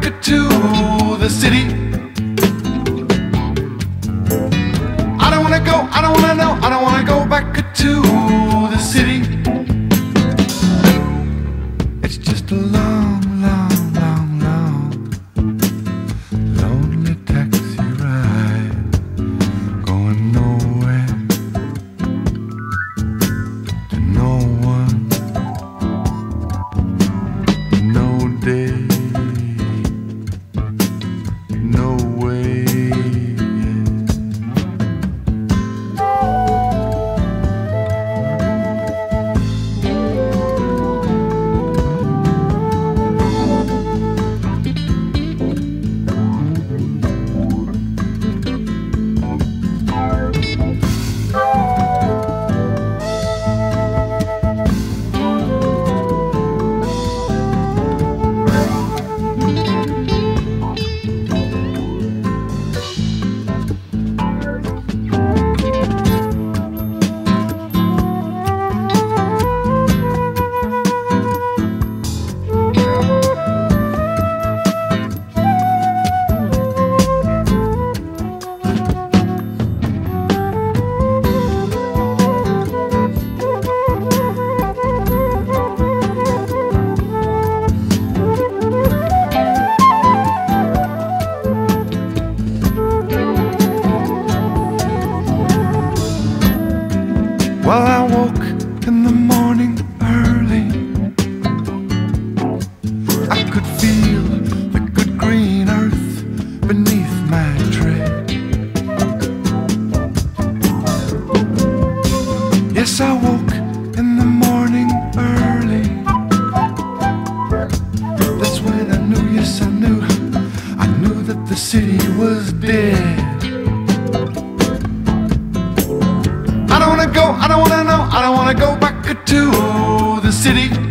to the city. I don't wanna go, I don't wanna know, I don't wanna go back to the city. It's just a long, long, long, long, lonely taxi ride, going nowhere, to no one, no day, no way. Well, I woke in the morning early. I could feel the good green earth beneath my tread. Yes, I woke in the morning early. That's when I knew, yes, I knew that the city was dead. I don't wanna go, I don't wanna know, I don't wanna go back to the city.